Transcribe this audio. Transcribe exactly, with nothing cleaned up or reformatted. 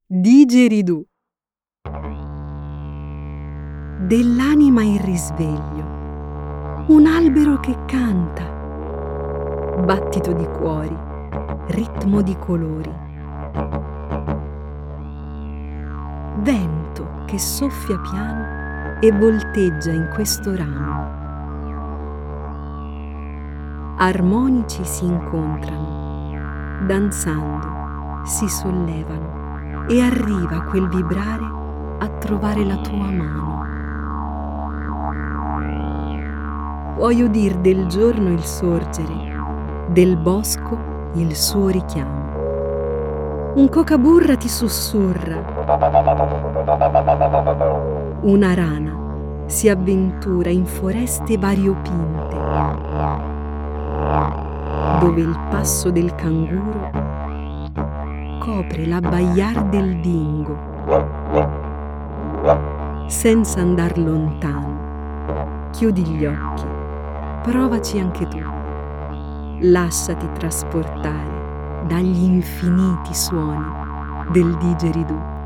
Digeridoo. Dell'anima il risveglio, un albero che canta, battito di cuori, ritmo di colori, vento che soffia piano e volteggia in questo ramo. Armonici si incontrano, danzando, si sollevano e arriva quel vibrare a trovare la tua mano. Puoi udir del giorno il sorgere, del bosco il suo richiamo. Un cocaburra ti sussurra, una rana si avventura in foreste variopinte, dove il passo del canguro copre l'abbaiar del dingo. Senza andar lontano, chiudi gli occhi, provaci anche tu. Lasciati trasportare dagli infiniti suoni del digeridoo.